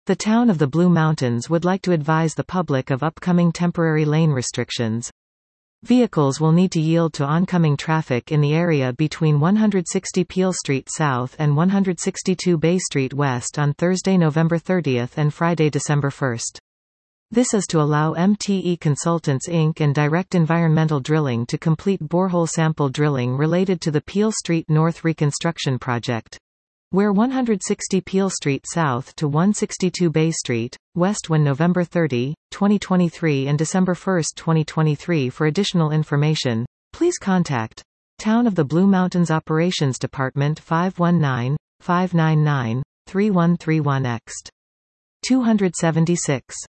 The town of the Blue Mountains would like to advise the public of upcoming temporary lane restrictions. Vehicles will need to yield to oncoming traffic in the area between 160 Peel Street South and 162 Bay Street West on Thursday, November 30 and Friday, December 1. This is to allow MTE Consultants Inc. and Direct Environmental Drilling to complete borehole sample drilling related to the Peel Street North reconstruction project, where 160 Peel Street South to 162 Bay Street, West when November 30, 2023 and December 1, 2023. For additional information, please contact Town of the Blue Mountains Operations Department 519-599-3131 Ext. 276.